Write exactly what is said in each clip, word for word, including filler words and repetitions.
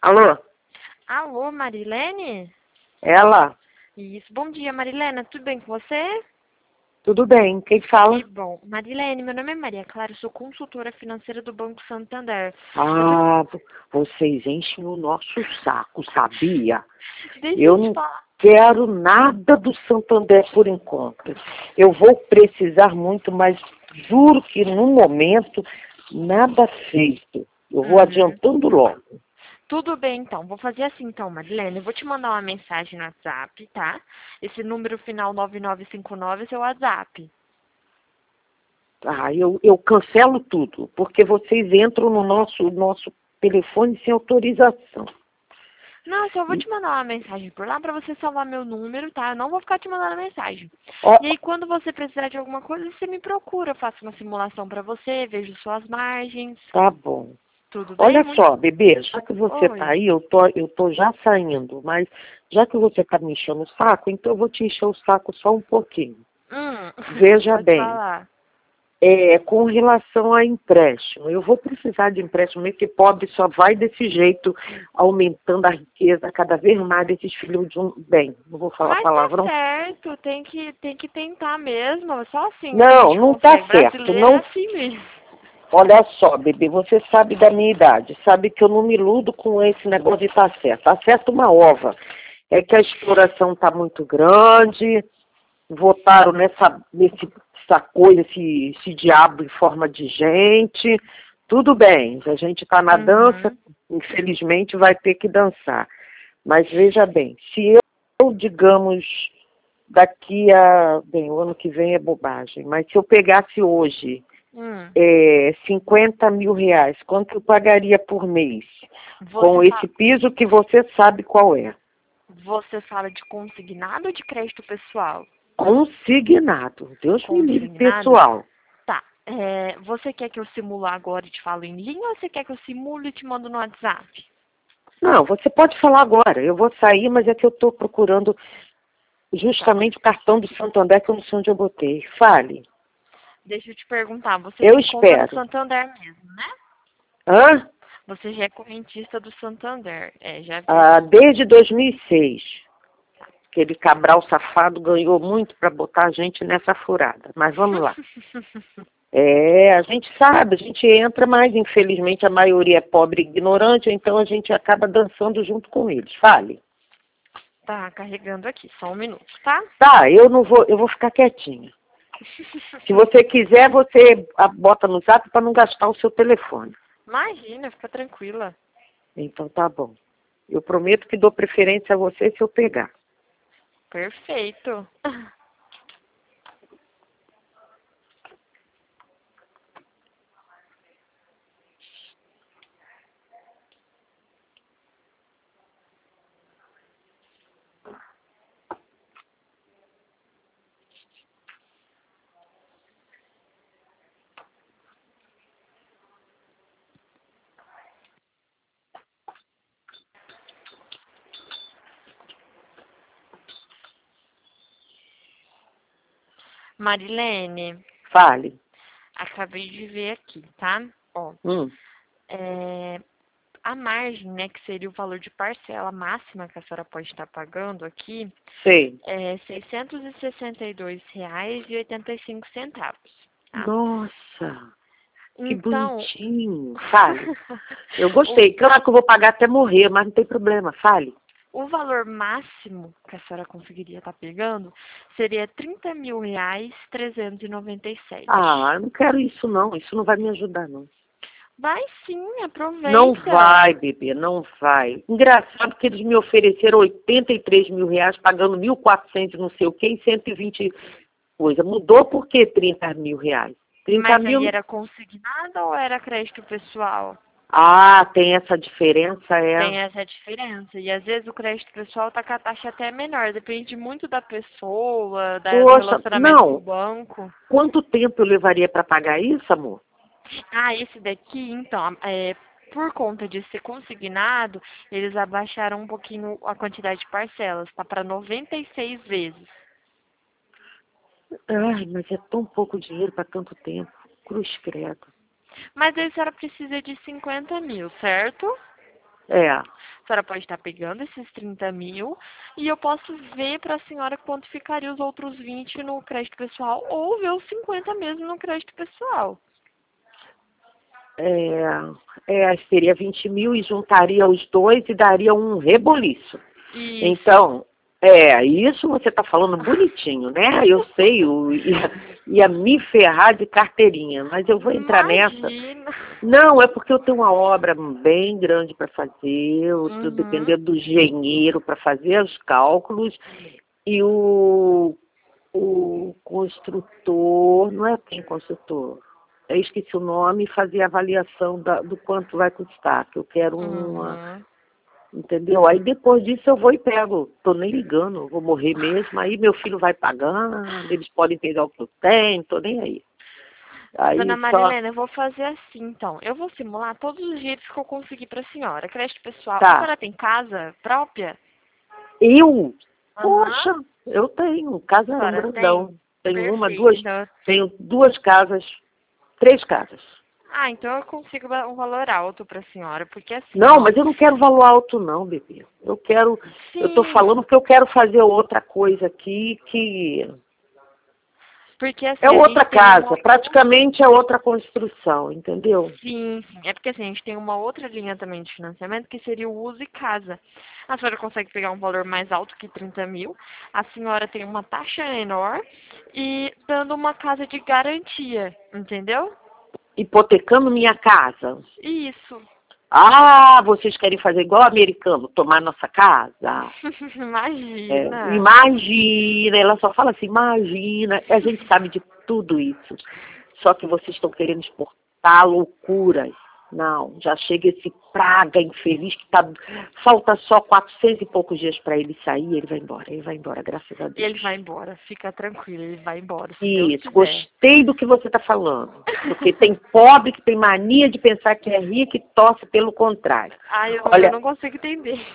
Alô? Alô, Marilene? Ela? Isso, bom dia, Marilena. Tudo bem com você? Tudo bem, quem fala? Que bom. Marilene, meu nome é Maria Clara, eu sou consultora financeira do Banco Santander. Eu tô... Ah, vocês enchem o nosso saco, sabia? Deixa Eu eu te não falar. quero nada do Santander por enquanto. Eu vou precisar muito, mas juro que no momento nada feito. Eu vou Uhum. adiantando logo. Tudo bem, então. Vou fazer assim, então, Marilene. Eu vou te mandar uma mensagem no WhatsApp, tá? Esse número final nove nove cinco nove é seu WhatsApp. Ah, eu, eu cancelo tudo, porque vocês entram no nosso, nosso telefone sem autorização. Não, só vou te mandar uma mensagem por lá pra você salvar meu número, tá? Eu não vou ficar te mandando mensagem. Ó, E aí, quando você precisar de alguma coisa, você me procura. Eu faço uma simulação pra você, vejo suas margens. tá bom. Tudo bem? Olha Muito... só, bebê, já que você tá Oi. aí, eu tô, eu tô já saindo, mas já que você tá me enchendo o saco, então eu vou te encher o saco só um pouquinho. Hum, Veja pode bem, falar. é, com relação a empréstimo, eu vou precisar de empréstimo, porque pobre só vai desse jeito, aumentando a riqueza cada vez mais desses filhos de um... Bem, não vou falar Mas tá palavrão. certo, tem que, tem que tentar mesmo. Só assim que a Não, gente não tá consegue. certo, Brasileiro é não. assim mesmo. Olha só, bebê, você sabe da minha idade, sabe que eu não me iludo com esse negócio de estar certo. Tá certo uma ova. É que a exploração está muito grande, votaram nessa, nesse, essa coisa, esse, esse diabo em forma de gente. Tudo bem, a gente está na dança, Uhum. infelizmente vai ter que dançar. Mas veja bem, se eu, digamos, daqui a... Bem, o ano que vem é bobagem, mas se eu pegasse hoje Hum. é, cinquenta mil reais, quanto eu pagaria por mês? Você, Com fa esse piso que você sabe qual é. você fala de consignado ou de crédito pessoal? Consignado. Deus me livre, Consignado? pessoal. Tá. É, você quer que eu simule agora e te falo em linha ou você quer que eu simule e te mando no WhatsApp? Não, você pode falar agora. Eu vou sair, mas é que eu estou procurando Tá. justamente o cartão do Santander que eu não sei onde eu botei. Fale. Deixa eu te perguntar, você Eu tem conta no espero. Santander mesmo, né? Hã? Você já é correntista do Santander. É, já vi Ah, aqui. desde dois mil e seis. Aquele Cabral safado ganhou muito para botar a gente nessa furada. Mas vamos lá. É, a gente sabe, a gente entra, mas infelizmente a maioria é pobre e ignorante, então a gente acaba dançando junto com eles. Fale. Tá carregando aqui, só um minuto, tá? Tá, eu não vou, eu vou ficar quietinha. Se você quiser, você a- bota no zap para não gastar o seu telefone. Imagina, fica tranquila. Então tá bom. Eu prometo que dou preferência a você se eu pegar. Perfeito. Marilene, Fale. acabei de ver aqui, tá? Ó, Hum, é, a margem, né, que seria o valor de parcela máxima que a senhora pode estar pagando aqui, sei. é seiscentos e sessenta e dois reais e oitenta e cinco centavos, tá? Nossa, que Então, bonitinho. Fale. Eu o, gostei. Claro que eu vou pagar até morrer, mas não tem problema. Fale. o valor máximo que a senhora conseguiria estar pegando seria trinta mil reais trezentos e noventa e Ah, sete. eu não quero isso não. Isso não vai me ajudar não. Vai sim, Não aproveita. vai, bebê, não vai. Engraçado que eles me ofereceram oitenta e três mil reais, pagando mil e quatrocentos não sei o que, e cento e vinte coisa. Mudou por que trinta mil reais? Trinta Mas aí mil... era consignado ou era crédito pessoal? Ah, tem essa diferença, é. Tem essa diferença. E às vezes o crédito pessoal tá com a taxa até menor. Depende muito da pessoa, da- do Poxa, relacionamento com o não. banco. Quanto tempo eu levaria para pagar isso, amor? Ah, esse daqui, então, é, por conta de ser consignado, eles abaixaram um pouquinho a quantidade de parcelas. Tá para noventa e seis vezes. Ai, mas é tão pouco dinheiro para tanto tempo. Cruz credo. Mas aí a senhora precisa de cinquenta mil, certo? É. A senhora pode estar pegando esses trinta mil e eu posso ver para a senhora quanto ficaria os outros vinte no crédito pessoal ou ver os cinquenta mesmo no crédito pessoal. É, é, seria vinte mil e juntaria os dois e daria um reboliço. Isso. Então, é, isso você está falando bonitinho, né? Eu sei, eu ia, ia me ferrar de carteirinha, mas eu vou entrar Imagina. nessa. Não, é porque eu tenho uma obra bem grande para fazer, eu estou Uhum. dependendo do engenheiro para fazer os cálculos e o, o construtor, não é quem construtor, eu esqueci o nome, fazer a avaliação da, do quanto vai custar, que eu quero uma, Uhum. entendeu? Aí depois disso eu vou e pego, tô nem ligando, vou morrer mesmo, aí meu filho vai pagando, eles podem pegar o que eu tenho, tô nem aí. Dona Aí só, Marilena, eu vou fazer assim, então. Eu vou simular todos os jeitos que eu conseguir para a senhora. Crédito pessoal. A tá, senhora tem casa própria? eu, Aham. poxa, eu tenho, A casarão senhora tem? grandão, tenho uma, Perfeito. duas, Então, tenho duas casas, três casas. ah, então eu consigo ba- um valor alto para a senhora, porque assim, Não, ó. mas eu não quero valor alto não, bebê. Eu quero, eu tô Sim, falando que eu quero fazer outra coisa aqui que porque assim, é a outra gente tem uma casa, praticamente é outra construção, entendeu? sim, sim. É porque assim, a gente tem uma outra linha também de financiamento que seria o uso e casa. A senhora consegue pegar um valor mais alto que trinta mil, a senhora tem uma taxa menor e dando uma casa de garantia, entendeu? Hipotecando minha casa. Isso. Ah, vocês querem fazer igual americano, tomar nossa casa? É, Imagina. imagina, ela só fala assim, imagina, a gente sabe de tudo isso. Só que vocês estão querendo exportar loucuras. Não, já chega esse praga infeliz que tá. Falta só quatrocentos e poucos dias para ele sair, ele vai embora, ele vai embora, graças a Deus. Ele vai embora, fica tranquilo, ele vai embora, se Deus Isso, quiser. gostei do que você está falando. Porque tem pobre que tem mania de pensar que é rico e torce pelo contrário. Ai, eu, eu Olha, não consigo entender.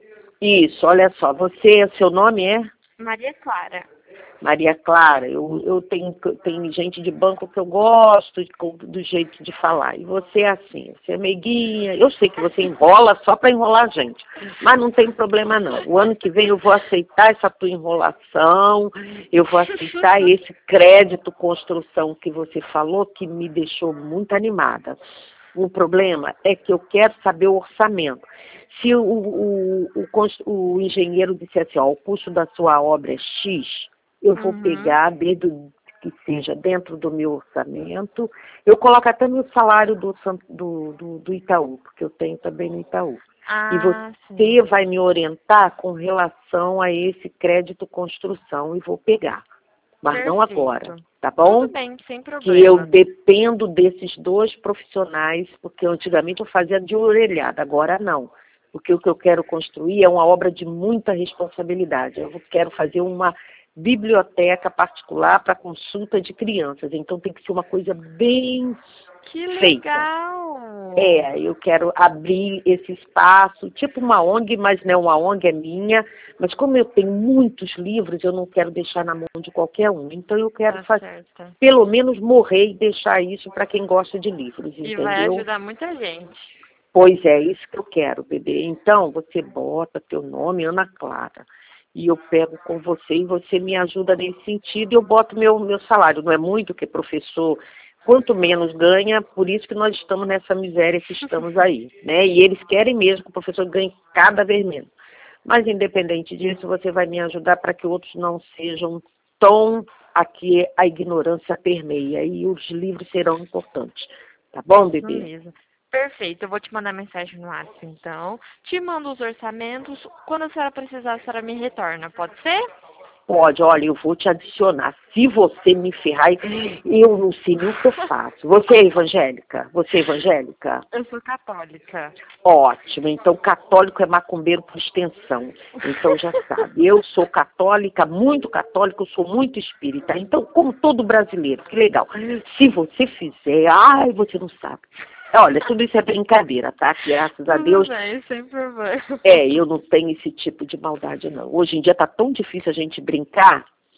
isso, olha só, você, seu nome é Maria Clara. Maria Clara. Eu, eu tenho, tenho gente de banco que eu gosto de- do jeito de falar. E você é assim, você é meiguinha. Eu sei que você enrola só para enrolar a gente, mas não tem problema não. O ano que vem eu vou aceitar essa tua enrolação, eu vou aceitar esse crédito construção que você falou, que me deixou muito animada. O problema é que eu quero saber o orçamento. Se o, o, o, cons- o engenheiro disser assim, ó, o custo da sua obra é X, eu vou Uhum. pegar, desde o- que seja dentro do meu orçamento, eu coloco até meu salário do, San- do, do, do Itaú, porque eu tenho também no Itaú. E Ah, você sim. vai me orientar com relação a esse crédito construção e vou pegar, mas não agora, Perfeito. tá Tudo bom? bem, sem Que eu problema. dependo desses dois profissionais, porque antigamente eu fazia de orelhada, agora não. Porque o que eu quero construir é uma obra de muita responsabilidade. Eu quero fazer uma biblioteca particular para consulta de crianças, então tem que ser uma coisa bem Que feita. legal! É, eu quero abrir esse espaço, tipo uma O N G, mas não uma O N G é minha, mas como eu tenho muitos livros, eu não quero deixar na mão de qualquer um. Então eu quero Tá fazer, certo. pelo menos morrer e deixar isso para quem gosta de livros, E vai entendeu? ajudar muita gente. Pois é, isso que eu quero, bebê. Então, você bota teu nome, Ana Clara, e eu pego com você e você me ajuda nesse sentido e eu boto meu, meu salário. Não é muito, que professor, quanto menos ganha, por isso que nós estamos nessa miséria que estamos aí, né? E eles querem mesmo que o professor ganhe cada vez menos. Mas, independente disso, você vai me ajudar para que outros não sejam tão aqui a ignorância permeia e os livros serão importantes. Tá bom, Isso bebê? mesmo. Perfeito, eu vou te mandar mensagem no WhatsApp, então. Te mando os orçamentos. Quando a senhora precisar, a senhora me retorna, pode ser? Pode, olha, eu vou te adicionar. Se você me ferrar, eu não sei nem o que eu faço. Você é evangélica? Você é evangélica? Eu sou católica. Ótimo, então católico é macumbeiro por extensão. Então já sabe, eu sou católica, muito católica, eu sou muito espírita. Então, como todo brasileiro, que legal. Se você fizer, ai, você não sabe. Olha, tudo isso é brincadeira, tá? Graças a Tudo Deus. bem, sem problema. É, eu não tenho esse tipo de maldade, não. Hoje em dia tá tão difícil a gente brincar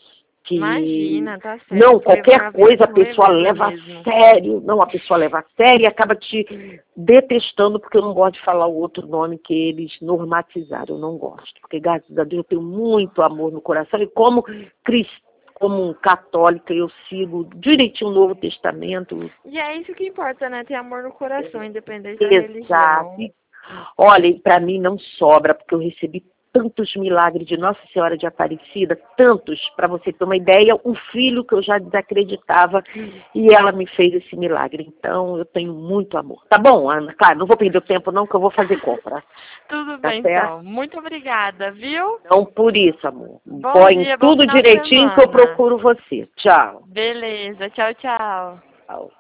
que Imagina, tá certo. não, qualquer Levar coisa a mesmo, pessoa levei leva mesmo. a sério, não, a pessoa leva a sério e acaba te detestando, porque eu não gosto de falar o outro nome que eles normatizaram, eu não gosto, porque graças a Deus eu tenho muito amor no coração e como cristã, como católica, eu sigo direitinho o Novo Testamento. E é isso que importa, né? Ter amor no coração, independente da Exato. religião. E, olha, para mim não sobra, porque eu recebi tantos milagres de Nossa Senhora de Aparecida, tantos, para você ter uma ideia, um filho que eu já desacreditava e ela me fez esse milagre. Então, eu tenho muito amor. Tá bom, Ana? Claro, não vou perder o tempo não, que eu vou fazer compra. Tudo Tá bem, certo? então. Muito obrigada, viu? Não por isso, amor. Bom Põe dia, bom tudo final de direitinho que eu semana. procuro você. Tchau. Beleza, tchau, tchau. Tchau.